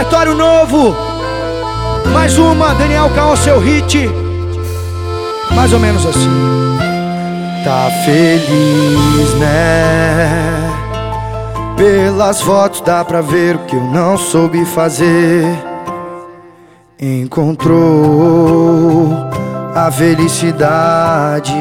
repertório novo. Mais uma, Daniel Caon, seu hit. Mais ou menos assim. Tá feliz, né? Pelas fotos dá pra ver o que eu não soube fazer. Encontrou a felicidade.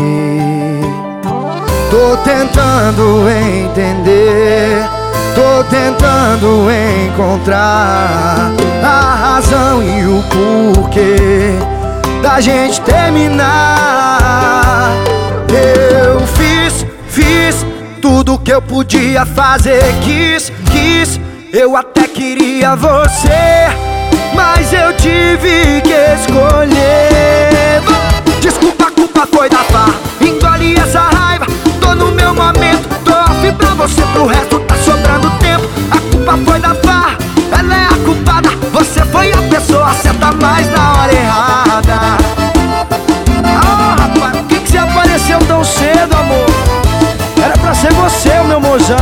Tô tentando entender, tô tentando encontrar a razão e o porquê da gente terminar. Eu fiz tudo que eu podia fazer, quis, eu até queria você, mas eu tive que escolher. Desculpa, a culpa foi da farra, engole essa raiva. Tô no meu momento, tô off pra você, pro resto tá sobrando tempo. A culpa foi da farra, ela é a culpada. Você foi a pessoa certa, mas na hora errada. Ah, rapaz, por que você apareceu tão cedo, amor? Era pra ser você, o meu mozão.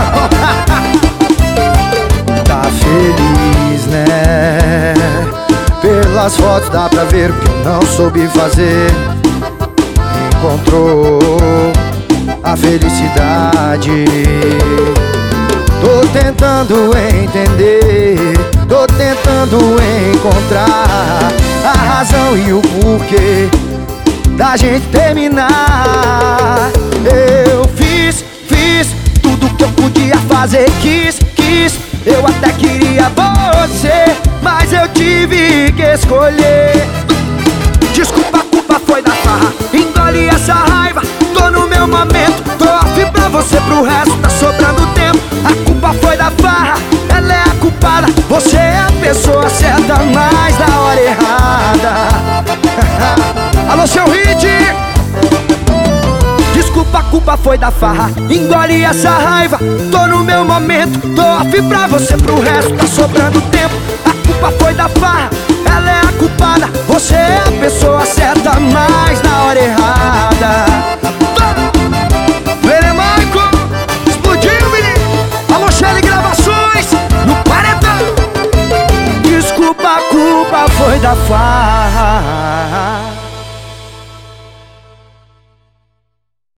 Tá feliz, né? Pelas fotos dá pra ver o que eu não soube fazer. Encontrou a felicidade. Tô tentando entender, tô tentando encontrar a razão e o porquê da gente terminar. Eu fiz tudo que eu podia fazer, quis, eu até queria você, mas eu tive que escolher. Desculpa, a culpa foi da farra, engole essa raiva. Tô no meu momento, tô off pra você, pro resto tá sobrando tempo. A culpa foi da farra, ela é a culpada. Você é a pessoa certa, mas na hora errada. Alô, seu hit! Desculpa, a culpa foi da farra, engole essa raiva. Tô no meu momento, tô off pra você, pro resto tá sobrando tempo. A culpa foi da farra, ela é a culpada. Você é a pessoa certa, mas na hora errada. Ele é Michael, explodiu, menino. Alô, Shelly Gravações, no paredão. Desculpa, a culpa foi da farra.